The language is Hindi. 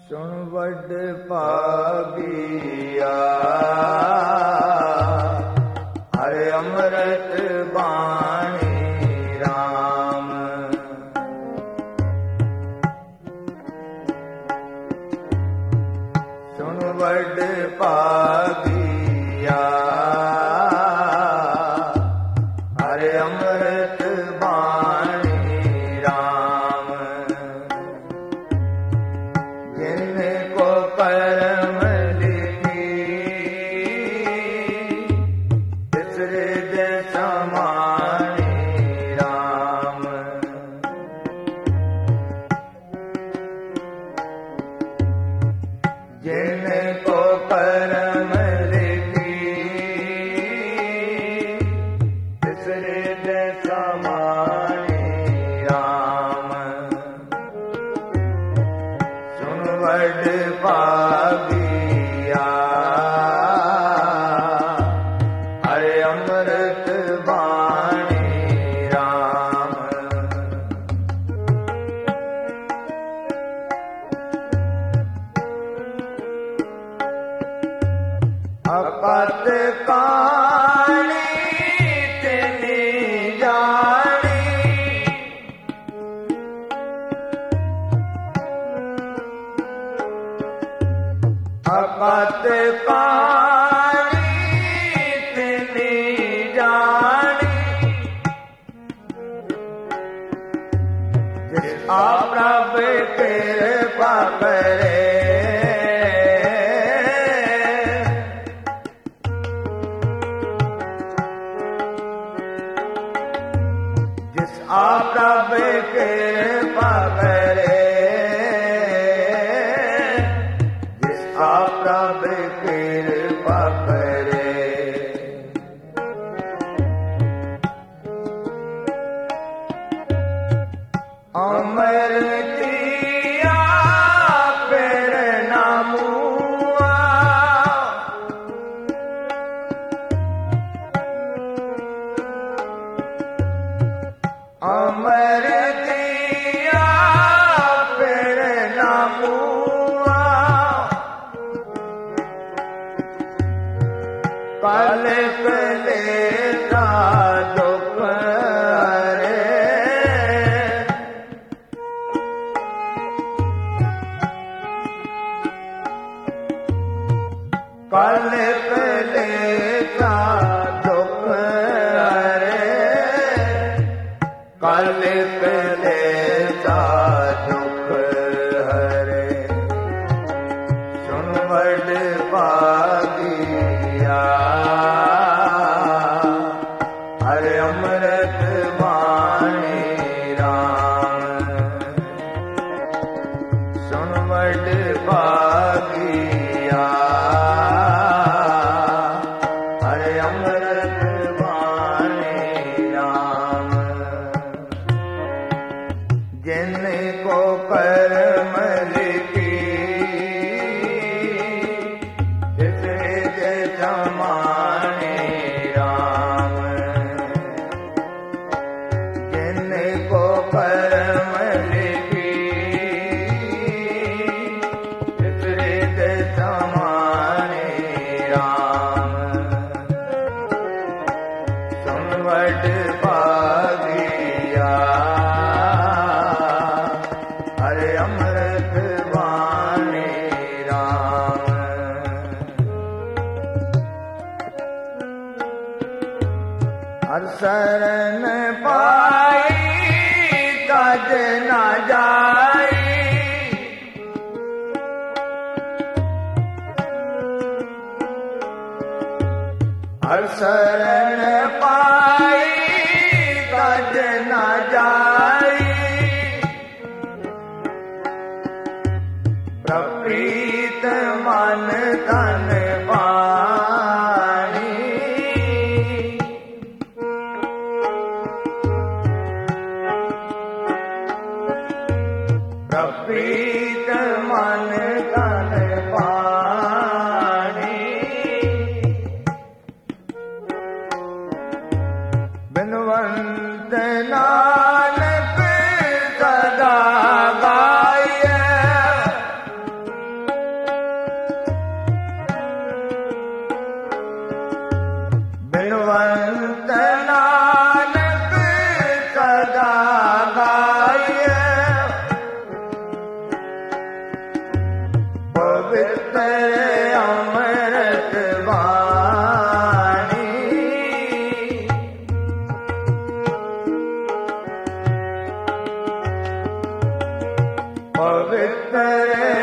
सुन वड पागिया हरे अमृत बाणी राम। सुन वड पागिया हरे अमृत बाणी राम। जिनको कर्म लिखी तीसरे समानी राम। जिनको कर्म लिखी तीसरे समानी राम। सुन वड पागिया हरे अमृत बाणी राम। अकत काणी तिनी जानी अकत काणी तिनी जानी। जिस प्रभ कृपा करे जिस प्रभ कृपा करे जिस प्रभ कृपा करे। अमृतिया पेड़ नामुआ अमृतिया पेड़ नामुआ। कल कलेता दुख हरे कल कलेता दुख हरे कल कलेता दुख हरे। सुन वड पागिया हरे अमृत बाणी राम। सुन वड पागिया हरे अमृत बाणी राम। जिनको कर्म लिखी तीसरे समानी राम। जिनको कर्म लिखी तीसरे समानी राम। सुन वड पागिया हरे अमृत बाणी राम। हर शरण पाई तज न जाई हर शरण पाई तज न जाई। प्रप्रीत मन तन पानी प्रप्रीत मन तन पानी। बिनवंत नानक सदा गाय पवित्र